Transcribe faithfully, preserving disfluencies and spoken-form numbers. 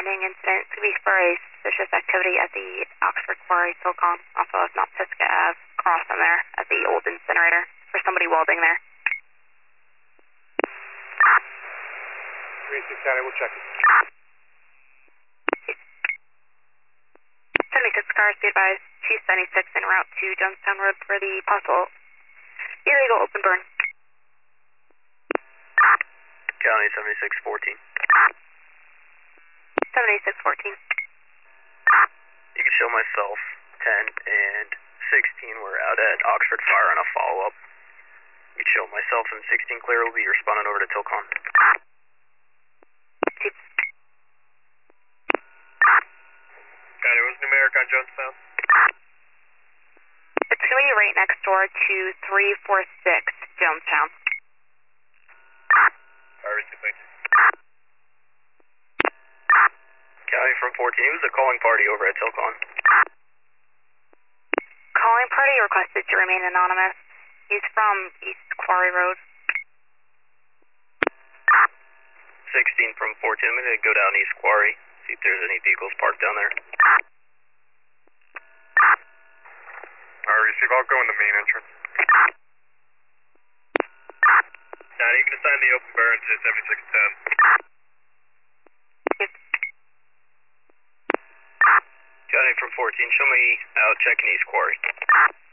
pending incident. Could be for a suspicious activity at the Oxford Quarry, Silcon. Also, if not Pisgah Ave, cross on there at the old incinerator. For somebody welding there. three six County, we'll check it. seventy-six cars, be advised, two seventy-six en route to Jonestown Road for the possible illegal open burn. County seventy-six fourteen. seventy-six fourteen. You can show myself ten and sixteen. We're out at Oxford Fire on a follow-up. You can show myself and sixteen clear. We'll be responding over to Tilcon. County, what's numeric on Jonestown? It's going to be right next door to three four six Jonestown. Fire receipt, thank you. County from fourteen. He was a calling party over at Tilcon. Calling party requested to remain anonymous. He's from East Quarry Road. sixteen from fourteen. I'm going to go down East Quarry, see if there's any vehicles parked down there. Alright, receive. I'll go in the main entrance. County, you can assign the open burn to seventy-six ten. County from fourteen. Show me out checking East Quarry.